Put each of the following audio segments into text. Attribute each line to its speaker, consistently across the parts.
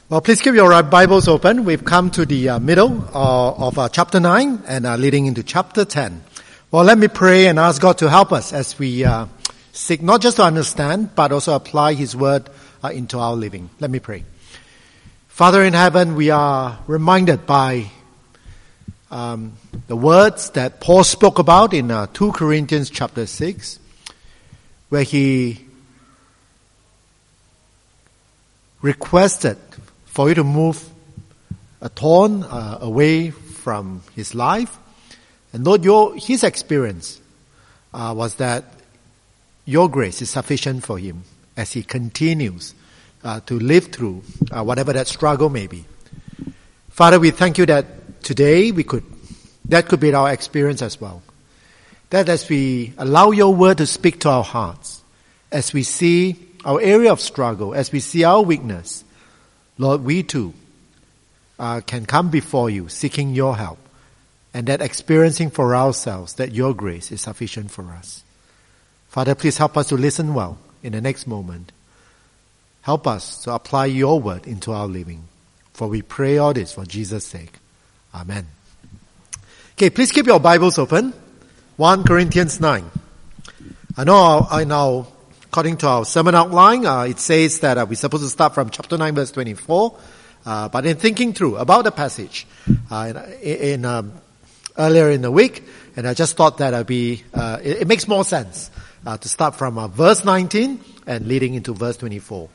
Speaker 1: Well, please keep your Bibles open. We've come to the middle of chapter 9 and are leading into chapter 10. Well, let me pray and ask God to help us as we seek not just to understand, but also apply His Word into our living. Let me pray. Father in heaven, we are reminded by the words that Paul spoke about in 2 Corinthians chapter 6, where he requested for you to move a thorn away from his life. And Lord, his experience was that your grace is sufficient for him as he continues to live through whatever that struggle may be. Father, we thank you that today that could be our experience as well. That as we allow your word to speak to our hearts, as we see our area of struggle, as we see our weakness, Lord, we too can come before you seeking your help, and that experiencing for ourselves that your grace is sufficient for us. Father, please help us to listen well in the next moment. Help us to apply your word into our living. For we pray all this for Jesus' sake. Amen. Okay, please keep your Bibles open. 1 Corinthians 9. I know according to our sermon outline, it says that we're supposed to start from chapter 9, verse 24. But in thinking through about the passage earlier in the week, and I just thought that it makes more sense to start from verse 19 and leading into verse 24.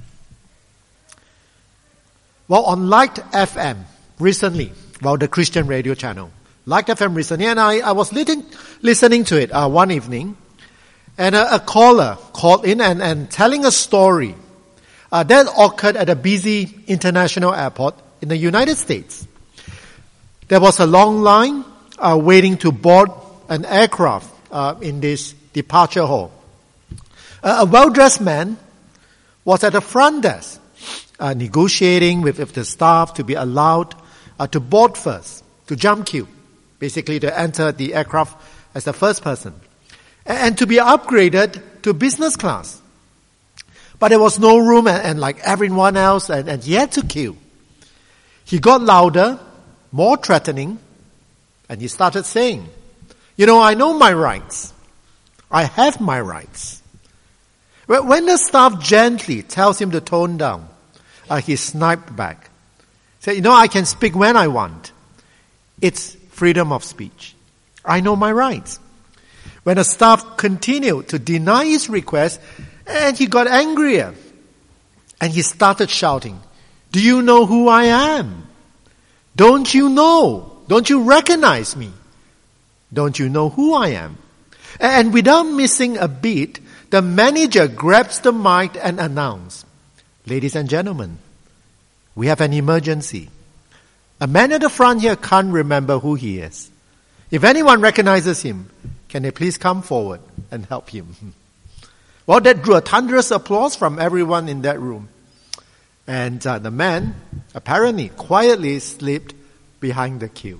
Speaker 1: Well, on Light FM recently, the Christian radio channel, Light FM recently, and I was listening to it one evening. And a caller called in and telling a story that occurred at a busy international airport in the United States. There was a long line waiting to board an aircraft in this departure hall. A well-dressed man was at the front desk negotiating with the staff to be allowed to board first, to jump queue, basically to enter the aircraft as the first person, and to be upgraded to business class. But there was no room and like everyone else, and he had to queue. He got louder, more threatening, and he started saying, I know my rights. I have my rights. When the staff gently tells him to tone down, he sniped back. Said, I can speak when I want. It's freedom of speech. I know my rights. When the staff continued to deny his request, and he got angrier, and he started shouting, "Do you know who I am? Don't you know? Don't you recognize me? Don't you know who I am?" And without missing a beat, the manager grabs the mic and announced, "Ladies and gentlemen, we have an emergency. A man at the front here can't remember who he is. If anyone recognizes him, can they please come forward and help him?" Well, that drew a thunderous applause from everyone in that room. And the man apparently quietly slipped behind the queue.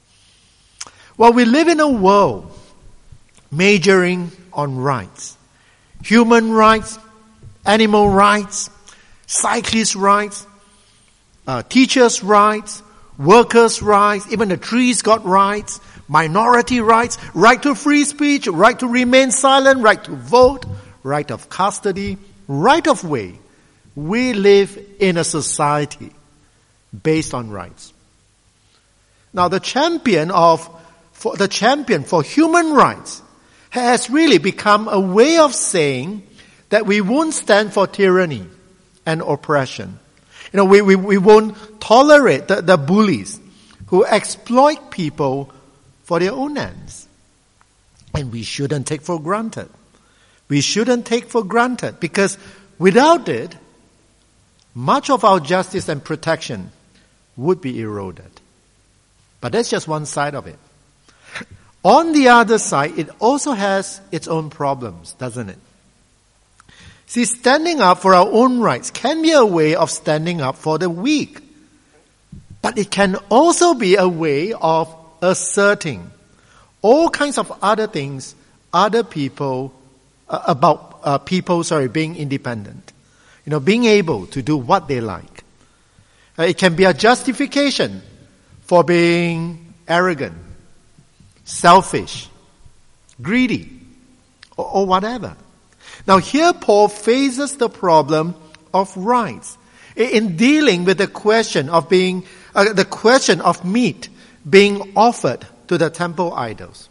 Speaker 1: Well, we live in a world majoring on rights. Human rights, animal rights, cyclist rights, teachers' rights, workers' rights, even the trees got rights, minority rights, right to free speech, right to remain silent, right to vote, right of custody, right of way. We live in a society based on rights. Now the champion for human rights has really become a way of saying that we won't stand for tyranny and oppression. We won't tolerate the bullies who exploit people for their own ends. And we shouldn't take for granted. We shouldn't take for granted, because without it, much of our justice and protection would be eroded. But that's just one side of it. On the other side, it also has its own problems, doesn't it? See, standing up for our own rights can be a way of standing up for the weak. But it can also be a way of asserting all kinds of other things, being independent. Being able to do what they like. It can be a justification for being arrogant, selfish, greedy, or whatever. Now here Paul faces the problem of rights in dealing with the question of meat being offered to the temple idols.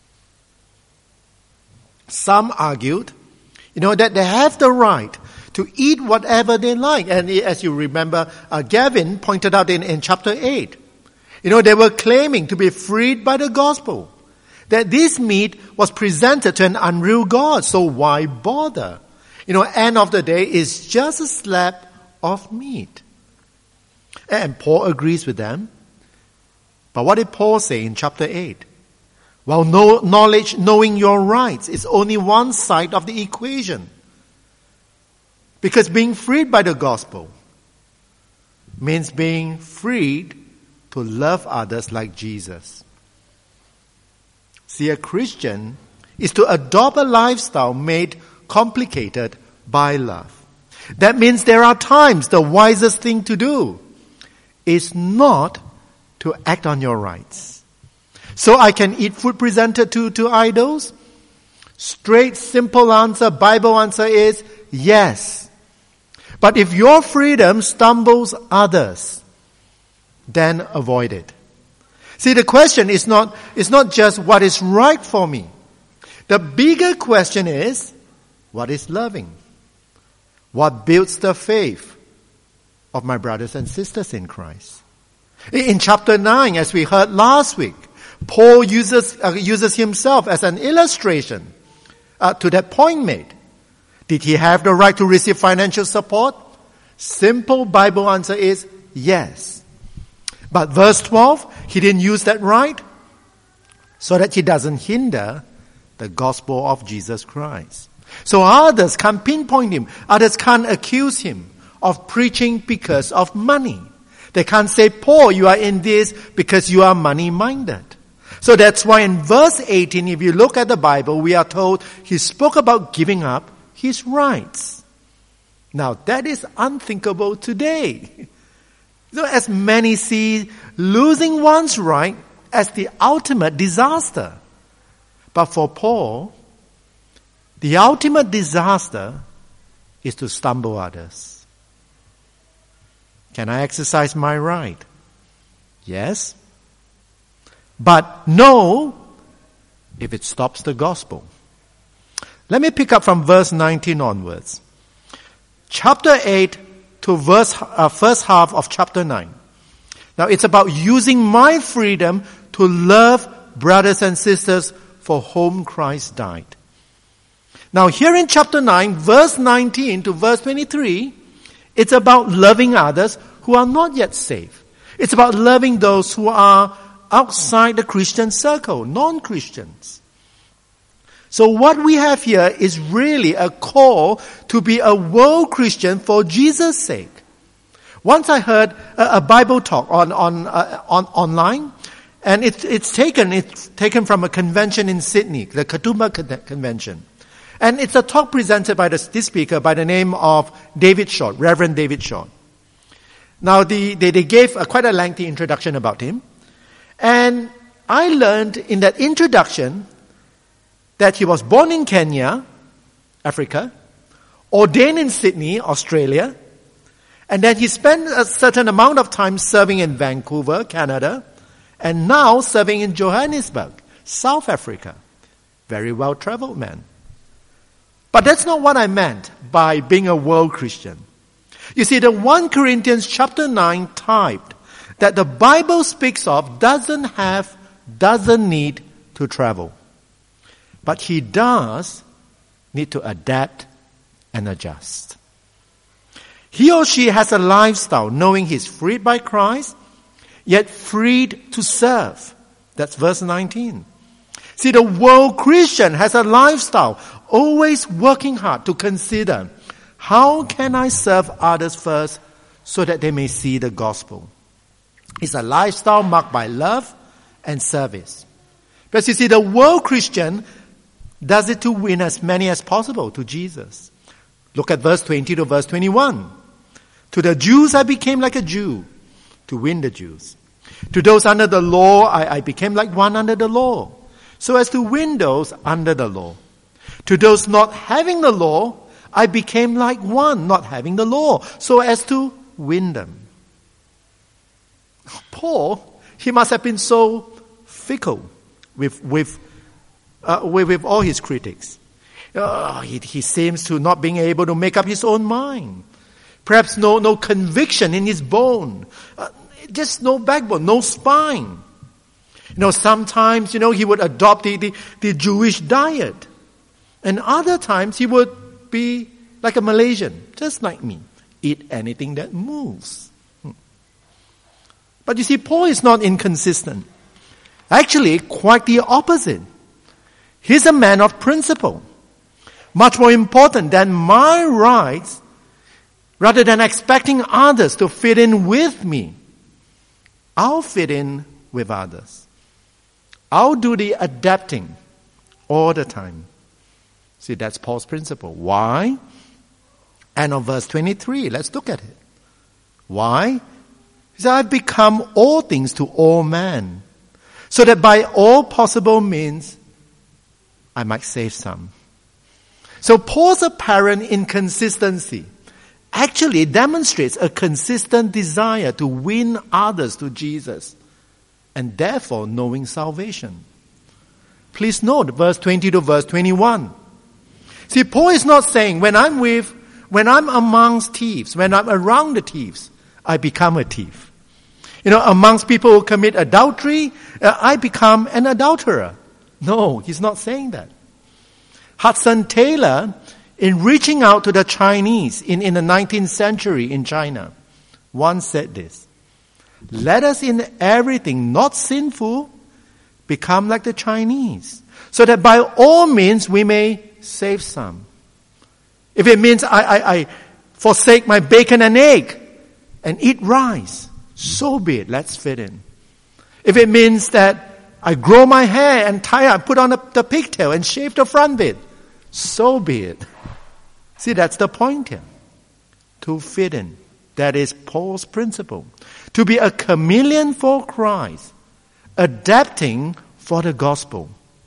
Speaker 1: Some argued, that they have the right to eat whatever they like. And as you remember, Gavin pointed out in chapter 8, they were claiming to be freed by the gospel, that this meat was presented to an unreal God, so why bother? End of the day, it's just a slab of meat. And Paul agrees with them. But what did Paul say in chapter 8? Well, knowing your rights is only one side of the equation. Because being freed by the gospel means being freed to love others like Jesus. See, a Christian is to adopt a lifestyle made complicated by love. That means there are times the wisest thing to do is not to act on your rights. So I can eat food presented to idols? Straight, simple answer, Bible answer is yes. But if your freedom stumbles others, then avoid it. See, the question is not just what is right for me. The bigger question is, what is loving? What builds the faith of my brothers and sisters in Christ? In chapter 9, as we heard last week, Paul uses himself as an illustration to that point made. Did he have the right to receive financial support? Simple Bible answer is yes. But verse 12, he didn't use that right so that he doesn't hinder the gospel of Jesus Christ. So others can't pinpoint him. Others can't accuse him of preaching because of money. They can't say, Paul, you are in this because you are money-minded. So that's why in verse 18, if you look at the Bible, we are told he spoke about giving up his rights. Now that is unthinkable today. So as many see losing one's right as the ultimate disaster. But for Paul, the ultimate disaster is to stumble others. Can I exercise my right? Yes. But no, if it stops the gospel. Let me pick up from verse 19 onwards. Chapter 8 to first half of chapter 9. Now it's about using my freedom to love brothers and sisters for whom Christ died. Now here in chapter 9, verse 19 to verse 23, it's about loving others who are not yet saved. It's about loving those who are outside the Christian circle, non-Christians. So what we have here is really a call to be a world Christian for Jesus' sake. Once I heard a Bible talk on online, and it's taken from a convention in Sydney, the Katoomba Convention. And it's a talk presented by this speaker by the name of David Short, Reverend David Short. Now they gave quite a lengthy introduction about him. And I learned in that introduction that he was born in Kenya, Africa, ordained in Sydney, Australia, and then he spent a certain amount of time serving in Vancouver, Canada, and now serving in Johannesburg, South Africa. Very well-traveled man. But that's not what I meant by being a world Christian. You see, the 1 Corinthians chapter 9 type that the Bible speaks of doesn't need to travel. But he does need to adapt and adjust. He or she has a lifestyle knowing he's freed by Christ, yet freed to serve. That's verse 19. See, the world Christian has a lifestyle always working hard to consider, how can I serve others first so that they may see the gospel? It's a lifestyle marked by love and service. But you see, the world Christian does it to win as many as possible to Jesus. Look at verse 20 to verse 21. To the Jews I became like a Jew, to win the Jews. To those under the law, I became like one under the law, so as to win those under the law. To those not having the law, I became like one not having the law, so as to win them. Paul, he must have been so fickle with all his critics. He seems to not being able to make up his own mind. Perhaps no conviction in his bone. Just no backbone, no spine. Sometimes, he would adopt the Jewish diet. And other times he would be like a Malaysian, just like me. Eat anything that moves. But you see, Paul is not inconsistent. Actually, quite the opposite. He's a man of principle. Much more important than my rights, rather than expecting others to fit in with me. I'll fit in with others. I'll do the adapting all the time. See, that's Paul's principle. Why? And on verse 23, let's look at it. Why? He said, I've become all things to all men, so that by all possible means, I might save some. So Paul's apparent inconsistency actually demonstrates a consistent desire to win others to Jesus, and therefore knowing salvation. Please note verse 20 to verse 21. See, Paul is not saying, when I'm amongst thieves, when I'm around the thieves, I become a thief. Amongst people who commit adultery, I become an adulterer. No, he's not saying that. Hudson Taylor, in reaching out to the Chinese in the 19th century in China, once said this: let us in everything not sinful become like the Chinese, so that by all means we may save some. If it means I forsake my bacon and egg and eat rice, so be it, let's fit in. If it means that I grow my hair and put on the pigtail and shave the front bit, so be it. See, that's the point here. To fit in. That is Paul's principle. To be a chameleon for Christ, adapting for the gospel.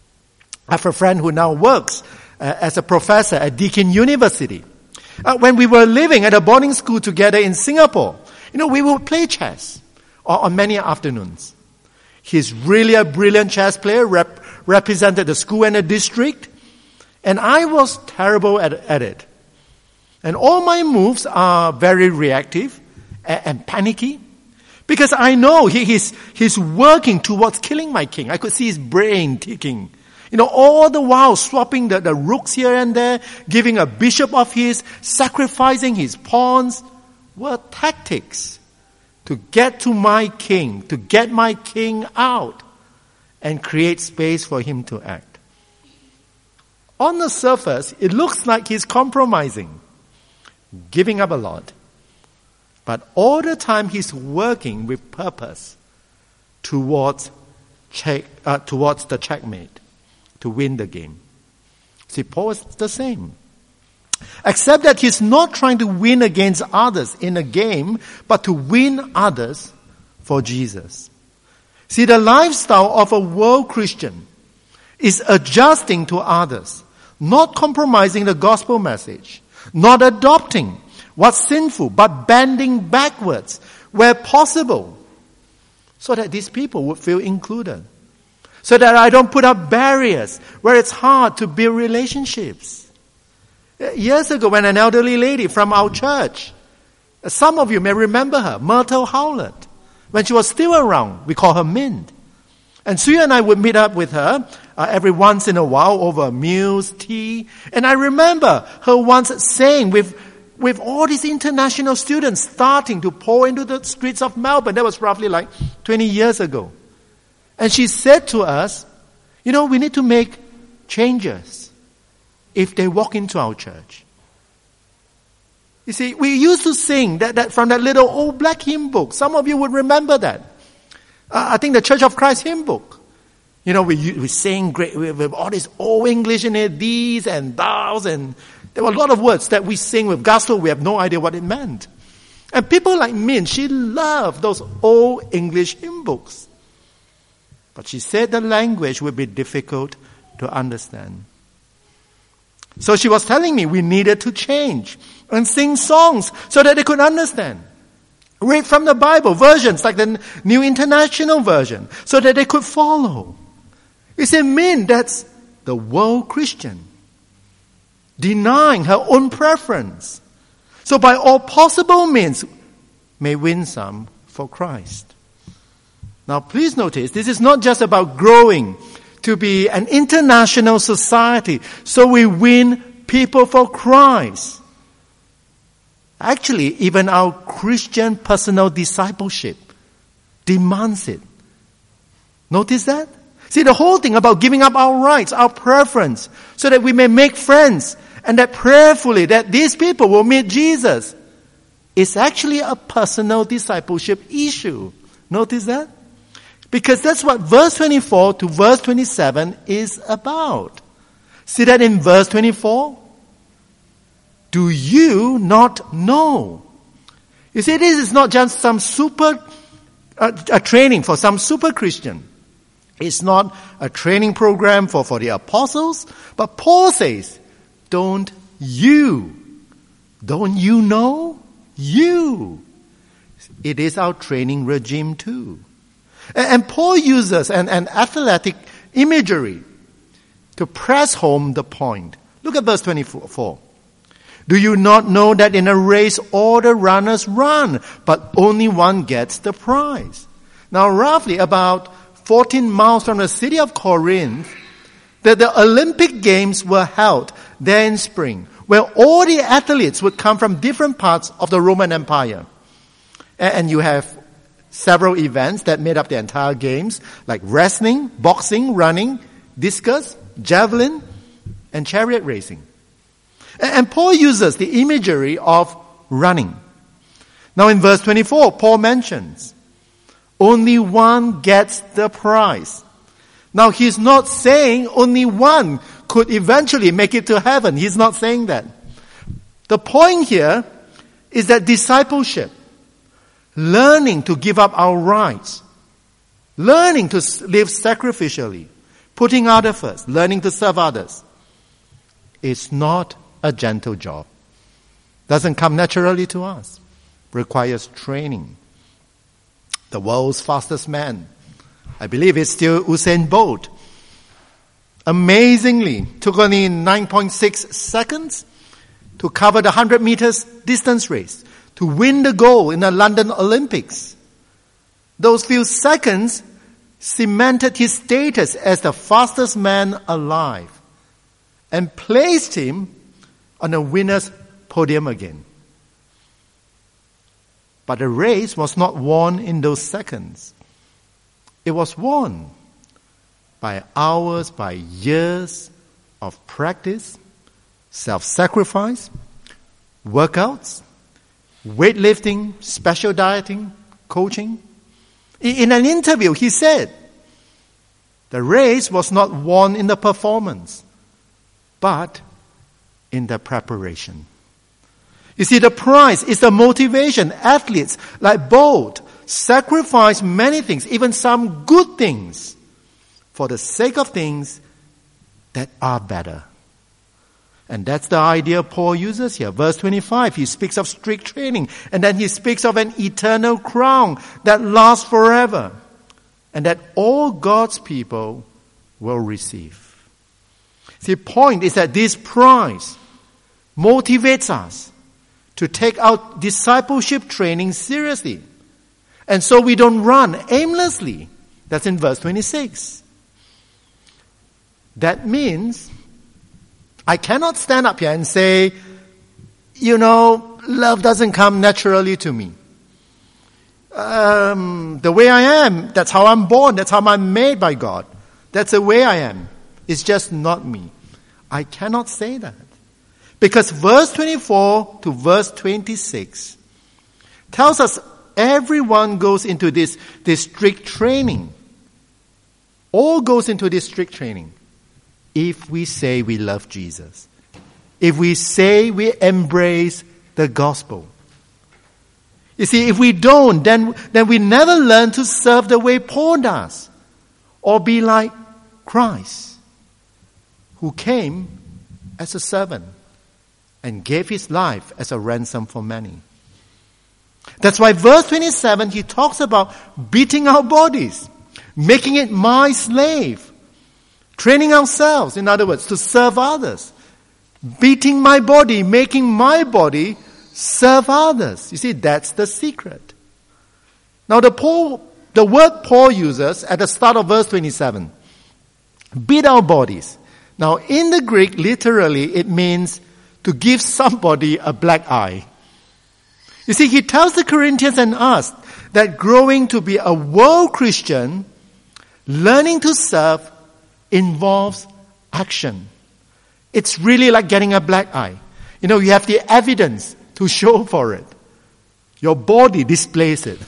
Speaker 1: I have a friend who now works as a professor at Deakin University. When we were living at a boarding school together in Singapore, we would play chess on many afternoons. He's really a brilliant chess player, represented the school and the district, and I was terrible at it. And all my moves are very reactive and panicky, because I know he's working towards killing my king. I could see his brain ticking. All the while swapping the rooks here and there, giving a bishop of his, sacrificing his pawns, were tactics to get to my king, to get my king out and create space for him to act. On the surface, it looks like he's compromising, giving up a lot. But all the time he's working with purpose towards the checkmate, to win the game. See, Paul is the same. Except that he's not trying to win against others in a game, but to win others for Jesus. See, the lifestyle of a world Christian is adjusting to others, not compromising the gospel message, not adopting what's sinful, but bending backwards where possible, so that these people would feel included. So that I don't put up barriers where it's hard to build relationships. Years ago, when an elderly lady from our church, some of you may remember her, Myrtle Howlett, when she was still around, we call her Mint. And Sue and I would meet up with her every once in a while over meals, tea. And I remember her once saying, with all these international students starting to pour into the streets of Melbourne, that was roughly like 20 years ago. And she said to us, we need to make changes if they walk into our church. You see, we used to sing that from that little old black hymn book. Some of you would remember that. I think the Church of Christ hymn book. We sing great with all this old English in it, these and thous, and there were a lot of words that we sing with gusto. We have no idea what it meant. And people like Min, she loved those old English hymn books. But she said the language would be difficult to understand. So she was telling me we needed to change and sing songs so that they could understand. Read from the Bible, versions like the New International Version, so that they could follow. You see, Min, that's the world Christian, denying her own preference. So by all possible means, may win some for Christ. Now please notice, this is not just about growing to be an international society, so we win people for Christ. Actually, even our Christian personal discipleship demands it. Notice that? See, the whole thing about giving up our rights, our preference, so that we may make friends, and that prayerfully that these people will meet Jesus, is actually a personal discipleship issue. Notice that? Because that's what verse 24 to verse 27 is about. See that in verse 24? Do you not know? You see, this is not just some a training for some super Christian. It's not a training program for the apostles. But Paul says, don't you know? You. It is our training regime too. And Paul uses an athletic imagery to press home the point. Look at verse 24. Do you not know that in a race all the runners run, but only one gets the prize? Now roughly about 14 miles from the city of Corinth, the Olympic Games were held there in spring, where all the athletes would come from different parts of the Roman Empire. And you have several events that made up the entire games, like wrestling, boxing, running, discus, javelin, and chariot racing. And Paul uses the imagery of running. Now in verse 24, Paul mentions, only one gets the prize. Now he's not saying only one could eventually make it to heaven. He's not saying that. The point here is that discipleship, learning to give up our rights, learning to live sacrificially, putting others first, learning to serve others, is not a gentle job. Doesn't come naturally to us. Requires training. The world's fastest man, I believe it's still Usain Bolt, amazingly took only 9.6 seconds to cover the 100 meters distance race, to win the gold in the London Olympics. Those few seconds cemented his status as the fastest man alive and placed him on the winner's podium again. But the race was not won in those seconds. It was won by hours, by years of practice, self-sacrifice, workouts, weightlifting, special dieting, coaching. In an interview, he said, the race was not won in the performance, but in the preparation. You see, the prize is the motivation. Athletes like Bolt sacrifice many things, even some good things, for the sake of things that are better. And that's the idea Paul uses here. Verse 25, he speaks of strict training, and then he speaks of an eternal crown that lasts forever, and that all God's people will receive. See, the point is that this prize motivates us to take our discipleship training seriously. And so we don't run aimlessly. That's in verse 26. That means I cannot stand up here and say, love doesn't come naturally to me. The way I am, that's how I'm born, that's how I'm made by God. That's the way I am. It's just not me. I cannot say that. Because verse 24 to verse 26 tells us everyone goes into this strict training. All goes into this strict training if we say we love Jesus. If we say we embrace the gospel. You see, if we don't, then we never learn to serve the way Paul does, or be like Christ, who came as a servant and gave his life as a ransom for many. That's why verse 27, he talks about beating our bodies, making it my slave, training ourselves, in other words, to serve others, beating my body, making my body serve others. You see, that's the secret. Now the word Paul uses at the start of verse 27, beat our bodies. Now in the Greek, literally, it means to give somebody a black eye. You see, he tells the Corinthians and us that growing to be a world Christian, learning to serve, involves action. It's really like getting a black eye. You know, you have the evidence to show for it. Your body displays it.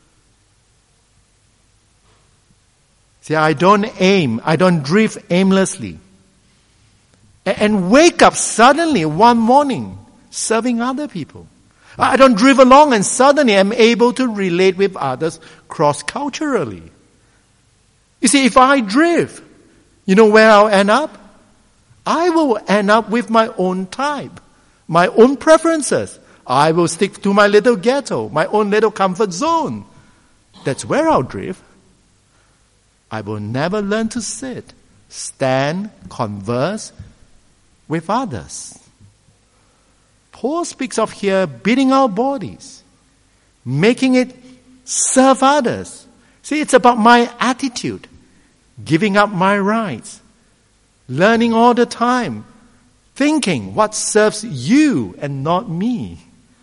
Speaker 1: See, I don't drift aimlessly and wake up suddenly one morning serving other people. I don't drift along and suddenly I'm able to relate with others cross-culturally. You see, if I drift, you know where I'll end up? I will end up with my own type, my own preferences. I will stick to my little ghetto, my own little comfort zone. That's where I'll drift. I will never learn to sit, stand, converse with others. Paul speaks of here beating our bodies, making it serve others. See, it's about my attitude, giving up my rights, learning all the time, thinking what serves you and not me.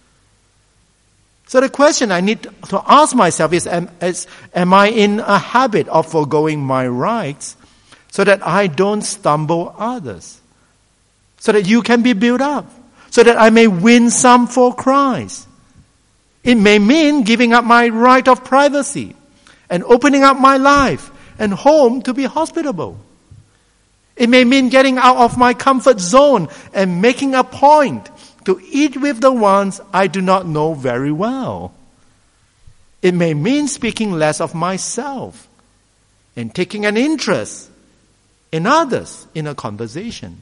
Speaker 1: So the question I need to ask myself is, am I in a habit of forgoing my rights so that I don't stumble others? So that you can be built up? So that I may win some for Christ? It may mean giving up my right of privacy and opening up my life and home to be hospitable. It may mean getting out of my comfort zone and making a point to eat with the ones I do not know very well. It may mean speaking less of myself and taking an interest in others in a conversation.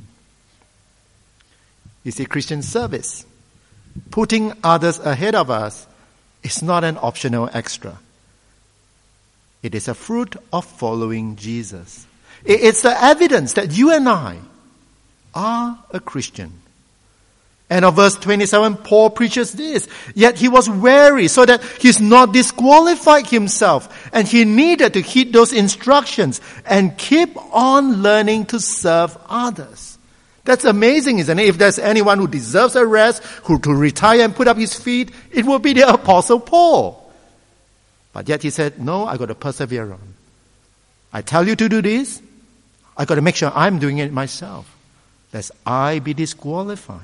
Speaker 1: You see, Christian service, putting others ahead of us, is not an optional extra. It is a fruit of following Jesus. It's the evidence that you and I are a Christian. And of verse 27, Paul preaches this. Yet he was wary so that he's not disqualified himself. And he needed to heed those instructions and keep on learning to serve others. That's amazing, isn't it? If there's anyone who deserves a rest, who to retire and put up his feet, it would be the Apostle Paul. But yet he said, no, I got to persevere on. I tell you to do this, I got to make sure I'm doing it myself, lest I be disqualified.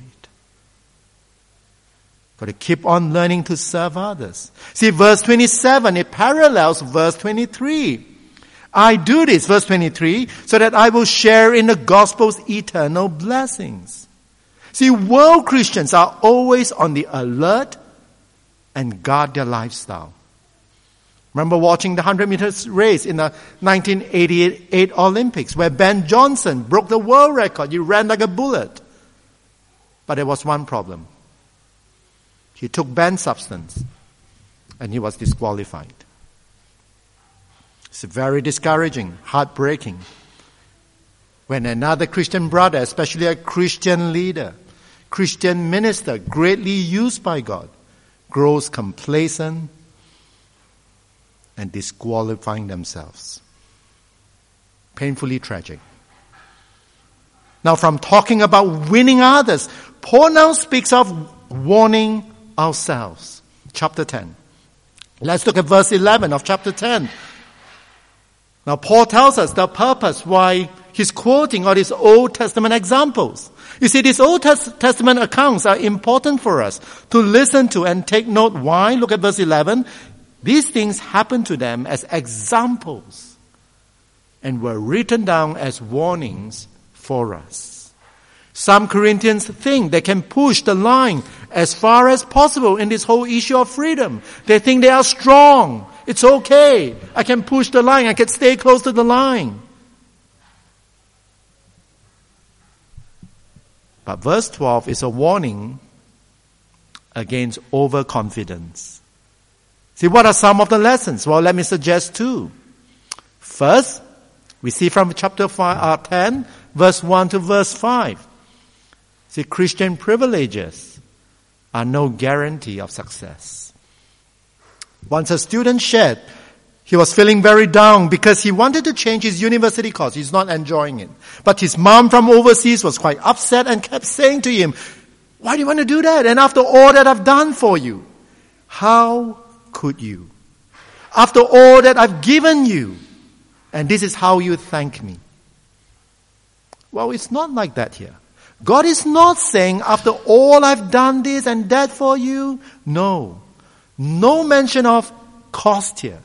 Speaker 1: Got to keep on learning to serve others. See, verse 27, it parallels verse 23. I do this, verse 23, so that I will share in the gospel's eternal blessings. See, world Christians are always on the alert and guard their lifestyle. Remember watching the 100 meters race in the 1988 Olympics where Ben Johnson broke the world record. He ran like a bullet. But there was one problem. He took banned substance and he was disqualified. It's very discouraging, heartbreaking. When another Christian brother, especially a Christian leader, Christian minister, greatly used by God, grows complacent and disqualifying themselves. Painfully tragic. Now from talking about winning others, Paul now speaks of warning ourselves. Chapter 10. Let's look at verse 11 of chapter 10. Now Paul tells us the purpose why he's quoting all these Old Testament examples. You see, these Old Testament accounts are important for us to listen to and take note. Why? Look at verse 11. These things happened to them as examples and were written down as warnings for us. Some Corinthians think they can push the line as far as possible in this whole issue of freedom. They think they are strong. It's okay. I can push the line. I can stay close to the line. But verse 12 is a warning against overconfidence. See, what are some of the lessons? Well, let me suggest two. First, we see from chapter 10, verse 1 to verse 5. See, Christian privileges are no guarantee of success. Once a student shared, he was feeling very down because he wanted to change his university course. He's not enjoying it. But his mom from overseas was quite upset and kept saying to him, "Why do you want to do that? And after all that I've done for you, how could you? After all that I've given you, and this is how you thank me." Well, it's not like that here. God is not saying, after all I've done this and that for you. No. No mention of cost here.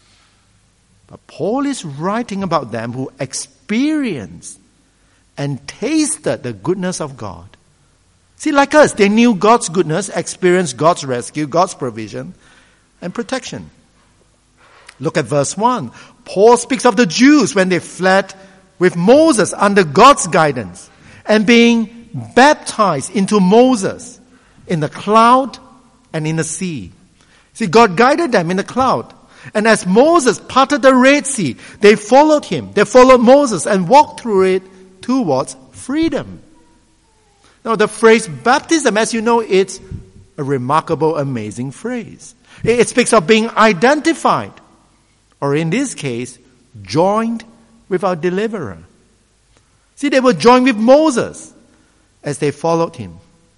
Speaker 1: But Paul is writing about them who experienced and tasted the goodness of God. See, like us, they knew God's goodness, experienced God's rescue, God's provision and protection. Look at verse 1. Paul speaks of the Jews when they fled with Moses under God's guidance and being baptized into Moses in the cloud and in the sea. See, God guided them in the cloud. And as Moses parted the Red Sea, they followed him. They followed Moses and walked through it towards freedom. Now, the phrase baptism, as you know, it's a remarkable, amazing phrase. It speaks of being identified, or in this case, joined with our deliverer. See, they were joined with Moses as they followed him.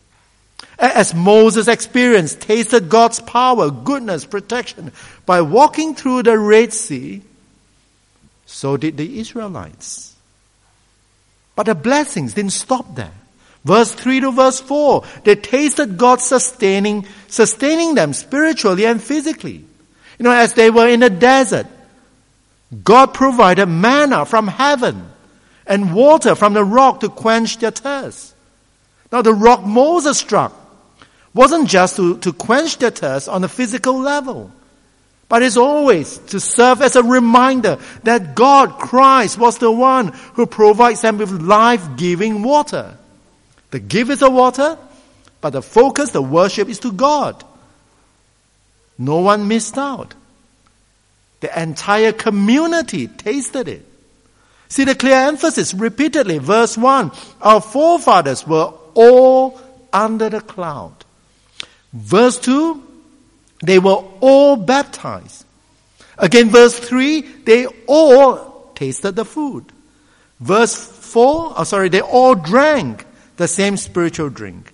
Speaker 1: As Moses experienced, tasted God's power, goodness, protection by walking through the Red Sea, so did the Israelites. But the blessings didn't stop there. Verse 3 to verse 4, they tasted God sustaining them spiritually and physically. You know, as they were in the desert, God provided manna from heaven and water from the rock to quench their thirst. Now, the rock Moses struck wasn't just to quench their thirst on a physical level, but it's always to serve as a reminder that God, Christ, was the one who provides them with life-giving water. The gift is the water, but the focus, the worship is to God. No one missed out. The entire community tasted it. See the clear emphasis repeatedly. Verse 1, our forefathers were all under the cloud. Verse 2, they were all baptized. Again, verse 3, they all tasted the food. Verse 4, they all drank the same spiritual drink.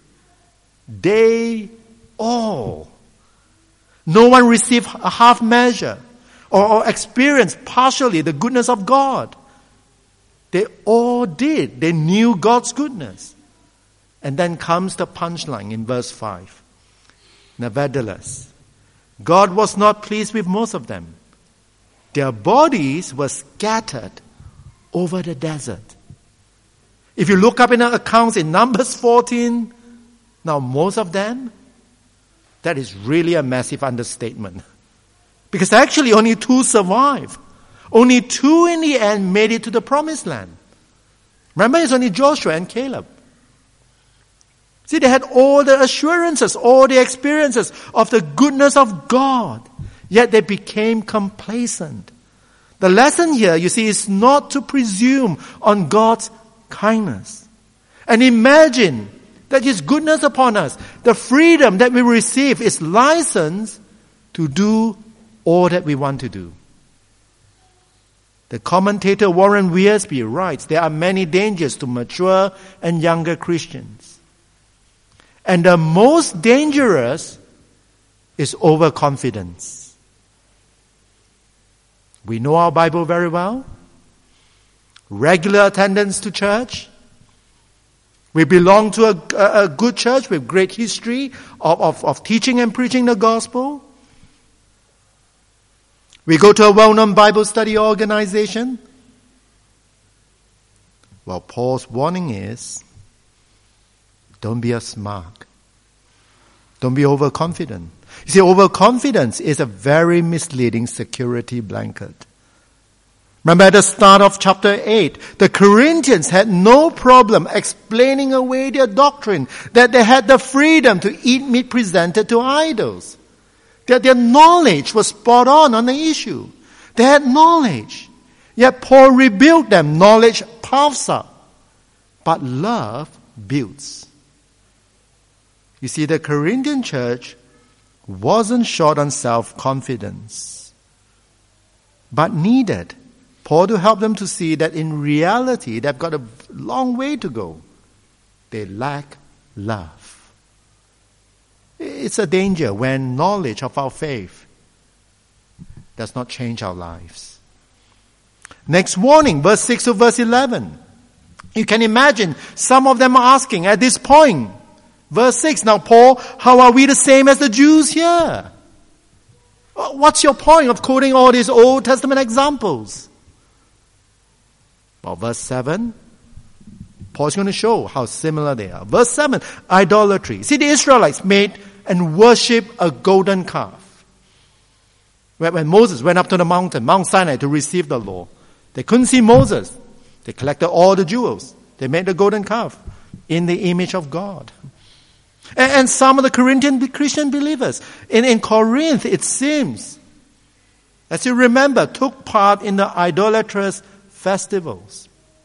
Speaker 1: They all. No one received a half measure or experienced partially the goodness of God. They all did. They knew God's goodness. And then comes the punchline in verse 5. Nevertheless, God was not pleased with most of them. Their bodies were scattered over the desert. If you look up in the accounts in Numbers 14, now most of them, that is really a massive understatement. Because actually only 2 survived. Only 2 in the end made it to the promised land. Remember, it's only Joshua and Caleb. See, they had all the assurances, all the experiences of the goodness of God, yet they became complacent. The lesson here, you see, is not to presume on God's kindness. And imagine that His goodness upon us, the freedom that we receive, is license to do all that we want to do. The commentator Warren Wiersbe writes, there are many dangers to mature and younger Christians. And the most dangerous is overconfidence. We know our Bible very well. Regular attendance to church. We belong to a good church with great history of teaching and preaching the gospel. We go to a well-known Bible study organization. Well, Paul's warning is, Don't be a smug. Don't be overconfident. You see, overconfidence is a very misleading security blanket. Remember at the start of chapter 8, the Corinthians had no problem explaining away their doctrine, that they had the freedom to eat meat presented to idols. That their knowledge was spot on the issue. They had knowledge. Yet Paul rebuked them. Knowledge puffs up, but love builds. You see, the Corinthian church wasn't short on self-confidence, but needed Paul to help them to see that in reality they've got a long way to go. They lack love. It's a danger when knowledge of our faith does not change our lives. Next warning, verse 6 to verse 11. You can imagine some of them are asking at this point, verse 6, now Paul, how are we the same as the Jews here? What's your point of quoting all these Old Testament examples? Well, verse 7, Paul's going to show how similar they are. Verse 7, idolatry. See, the Israelites made and worshipped a golden calf. When Moses went up to the mountain, Mount Sinai, to receive the law, they couldn't see Moses. They collected all the jewels. They made the golden calf in the image of God. And some of the Corinthian Christian believers in Corinth, it seems, as you remember, took part in the idolatrous festivals.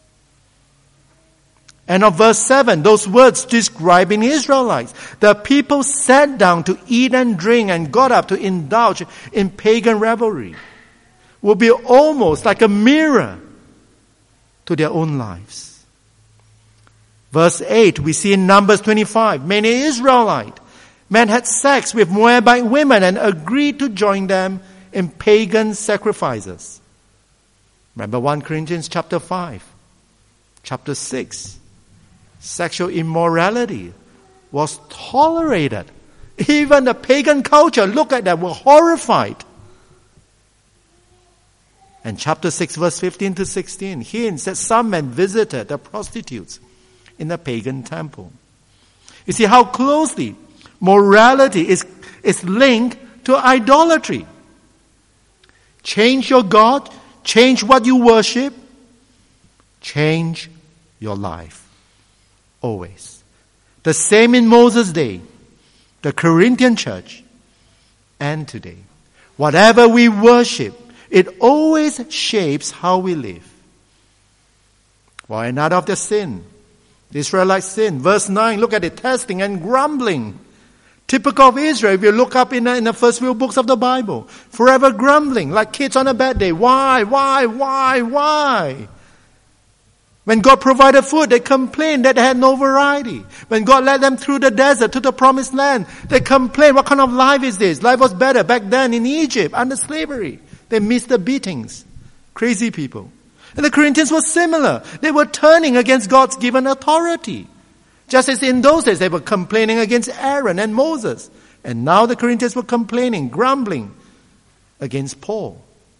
Speaker 1: And of verse 7, those words describing the Israelites. The people sat down to eat and drink and got up to indulge in pagan revelry. Will be almost like a mirror to their own lives. Verse 8, we see in Numbers 25, many Israelite men had sex with Moabite women and agreed to join them in pagan sacrifices. Remember 1 Corinthians chapter 5, chapter 6. Sexual immorality was tolerated. Even the pagan culture looked at that, were horrified. And chapter 6 verse 15 to 16 hints that some men visited the prostitutes in the pagan temple. You see how closely morality is linked to idolatry. Change your God, change what you worship, change your life. Always. The same in Moses' day, the Corinthian church, and today. Whatever we worship, it always shapes how we live. Why another of the sin? The Israelites sin. Verse 9, look at it, testing and grumbling. Typical of Israel, if you look up in the first few books of the Bible. Forever grumbling, like kids on a bad day. Why? When God provided food, they complained that they had no variety. When God led them through the desert to the promised land, they complained, what kind of life is this? Life was better back then in Egypt under slavery. They missed the beatings. Crazy people. And the Corinthians were similar. They were turning against God's given authority. Just as in those days they were complaining against Aaron and Moses. And now the Corinthians were complaining, grumbling against Paul.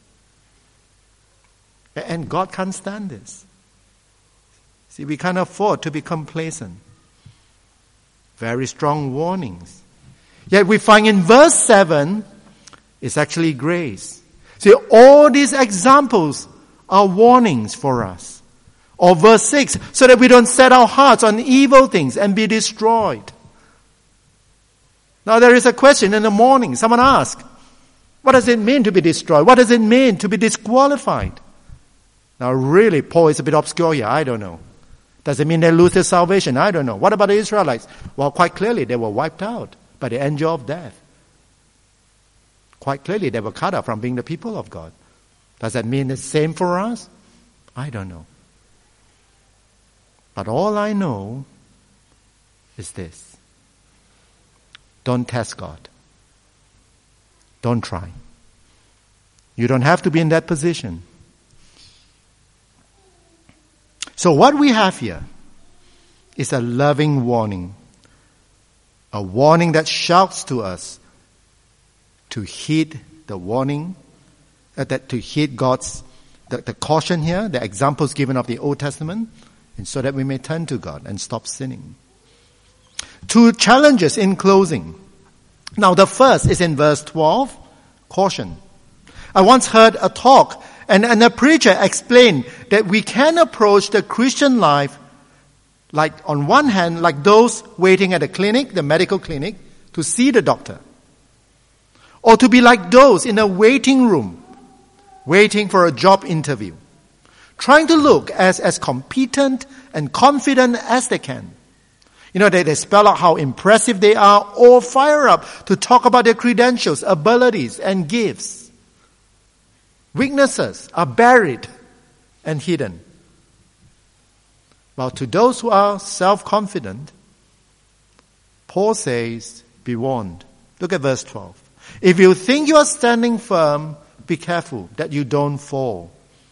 Speaker 1: And God can't stand this. See, we can't afford to be complacent. Very strong warnings. Yet we find in verse 7, it's actually grace. See, all these examples are warnings for us. Or verse 6, so that we don't set our hearts on evil things and be destroyed. Now there is a question in the morning. Someone asked, what does it mean to be destroyed? What does it mean to be disqualified? Now really, Paul is a bit obscure here. I don't know. Does it mean they lose their salvation? I don't know. What about the Israelites? Well, quite clearly they were wiped out by the angel of death. Quite clearly they were cut off from being the people of God. Does that mean the same for us? I don't know. But all I know is this. Don't test God. Don't try. You don't have to be in that position. So what we have here is a loving warning. A warning that shouts to us to heed the warning, to heed God's, the caution here, the examples given of the Old Testament, and so that we may turn to God and stop sinning. Two challenges in closing. Now the first is in verse 12, caution. I once heard a talk and a preacher explained that we can approach the Christian life like on one hand, like those waiting at a clinic, the medical clinic, to see the doctor. Or to be like those in a waiting room, waiting for a job interview, trying to look as competent and confident as they can. You know, they spell out how impressive they are or fire up to talk about their credentials, abilities, and gifts. Weaknesses are buried and hidden. While to those who are self-confident, Paul says, be warned. Look at verse 12. If you think you are standing firm, be careful that you don't fall.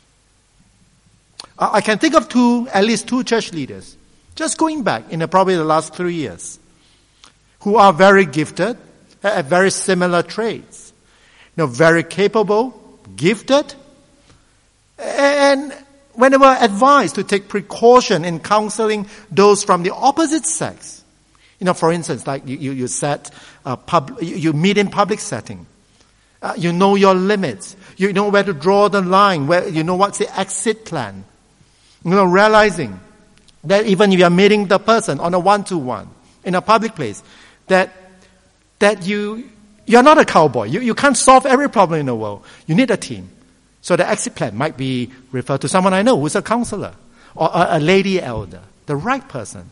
Speaker 1: I can think of at least two church leaders, just going back in probably the last 3 years, who are very gifted, have very similar traits. You know, very capable, gifted, and when they were advised to take precaution in counseling those from the opposite sex. You know, for instance, like you meet in public setting. You know your limits. You know where to draw the line, where you know what's the exit plan. You know, realizing that even if you are meeting the person on a one-to-one in a public place, that you're not a cowboy. You can't solve every problem in the world. You need a team. So the exit plan might be referred to someone I know who's a counselor or a lady elder, the right person.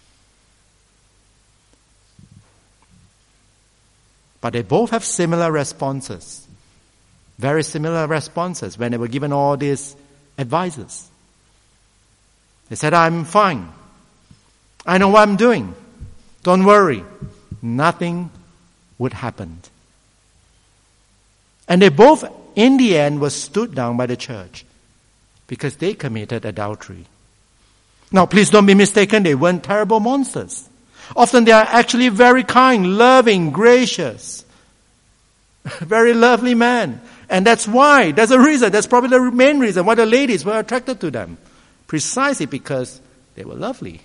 Speaker 1: But they both have similar responses, very similar responses when they were given all these advices. They said, I'm fine. I know what I'm doing. Don't worry. Nothing would happen. And they both, in the end, were stood down by the church because they committed adultery. Now, please don't be mistaken. They weren't terrible monsters. Often they are actually very kind, loving, gracious, very lovely men. And that's why, there's a reason, that's probably the main reason why the ladies were attracted to them. Precisely because they were lovely.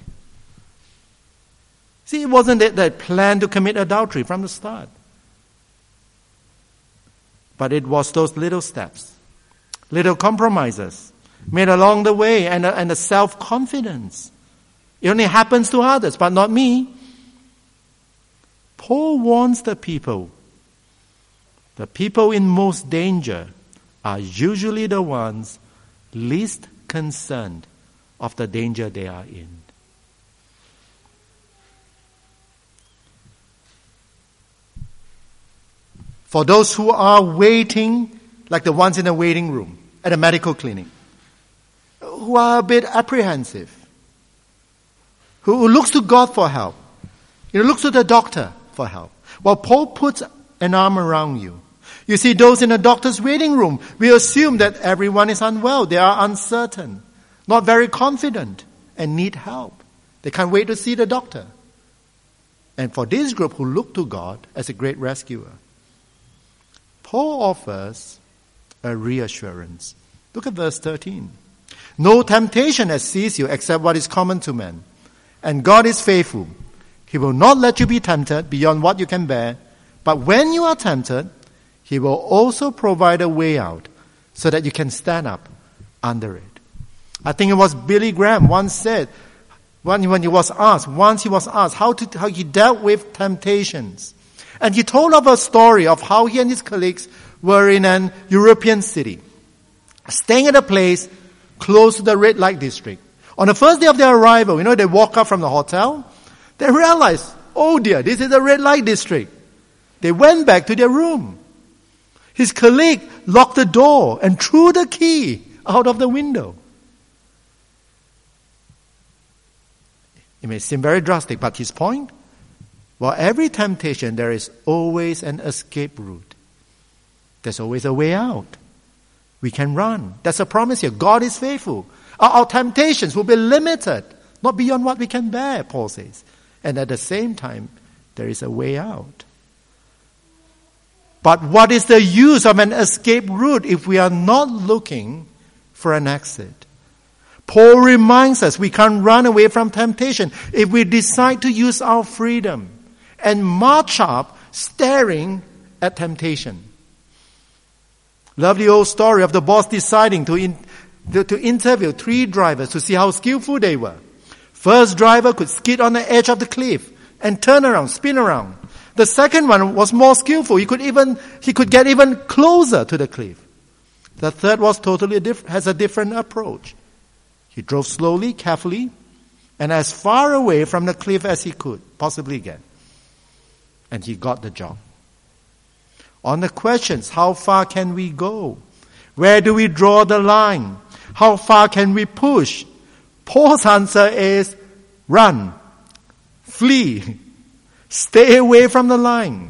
Speaker 1: See, it wasn't that they planned to commit adultery from the start. But it was those little steps, little compromises made along the way and the self-confidence. It only happens to others, but not me. Paul warns the people in most danger are usually the ones least concerned of the danger they are in. For those who are waiting, like the ones in the waiting room at a medical clinic, who are a bit apprehensive, who looks to God for help, looks to the doctor for help. Well, Paul puts an arm around you. You see, those in the doctor's waiting room, we assume that everyone is unwell. They are uncertain, not very confident, and need help. They can't wait to see the doctor. And for this group who look to God as a great rescuer, Paul offers a reassurance. Look at verse 13. No temptation has seized you except what is common to men. And God is faithful. He will not let you be tempted beyond what you can bear. But when you are tempted, He will also provide a way out so that you can stand up under it. I think it was Billy Graham once said, once he was asked how he dealt with temptations. And he told of a story of how he and his colleagues were in an European city, staying at a place close to the red light district. On the first day of their arrival, they walk up from the hotel. They realized, oh dear, this is the red light district. They went back to their room. His colleague locked the door and threw the key out of the window. It may seem very drastic, but his point? Well, every temptation, there is always an escape route. There's always a way out. We can run. That's a promise here. God is faithful. Our temptations will be limited, not beyond what we can bear, Paul says. And at the same time, there is a way out. But what is the use of an escape route if we are not looking for an exit? Paul reminds us we can't run away from temptation if we decide to use our freedom and march up staring at temptation. Love the old story of the boss deciding to interview 3 drivers to see how skillful they were. First driver could skid on the edge of the cliff and turn around, spin around. The second one was more skillful. He could get even closer to the cliff. The third was has a different approach. He drove slowly, carefully, and as far away from the cliff as he could possibly get. And he got the job. On the questions, how far can we go? Where do we draw the line? How far can we push? Paul's answer is run, flee, stay away from the line.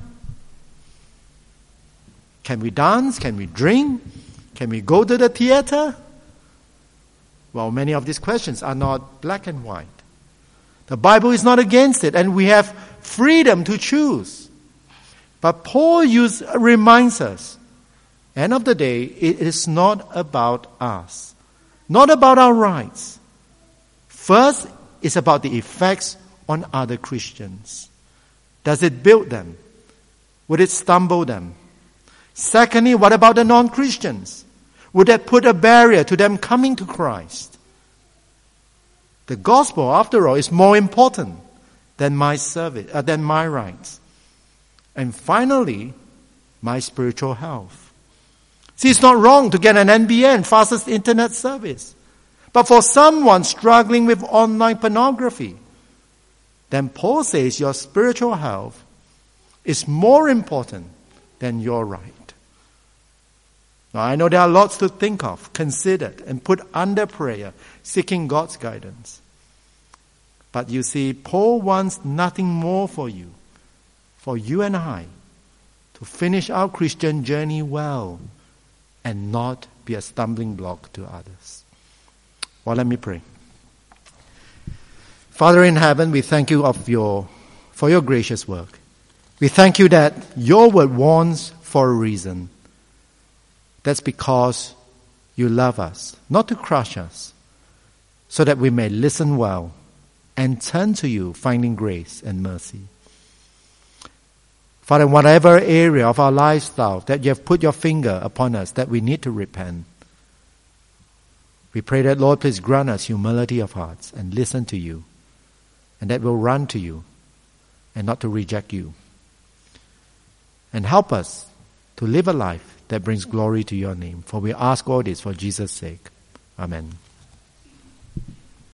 Speaker 1: Can we dance? Can we drink? Can we go to the theater? Well, many of these questions are not black and white. The Bible is not against it, and we have freedom to choose. But Paul reminds us, end of the day, it is not about us, not about our rights. First, it's about the effects on other Christians. Does it build them? Would it stumble them? Secondly, what about the non-Christians? Would that put a barrier to them coming to Christ? The gospel, after all, is more important than my service, than my rights. And finally, my spiritual health. See, it's not wrong to get an NBN, fastest internet service. But for someone struggling with online pornography, then Paul says your spiritual health is more important than your right. Now, I know there are lots to think of, consider, and put under prayer, seeking God's guidance. But you see, Paul wants nothing more for you and I, to finish our Christian journey well and not be a stumbling block to others. Well, let me pray. Father in heaven, we thank you for your gracious work. We thank you that your word warns for a reason. That's because you love us, not to crush us, so that we may listen well and turn to you, finding grace and mercy. Father, in whatever area of our lifestyle that you have put your finger upon us that we need to repent, we pray that, Lord, please grant us humility of hearts and listen to you, and that we'll run to you and not to reject you. And help us to live a life that brings glory to your name. For we ask all this for Jesus' sake. Amen.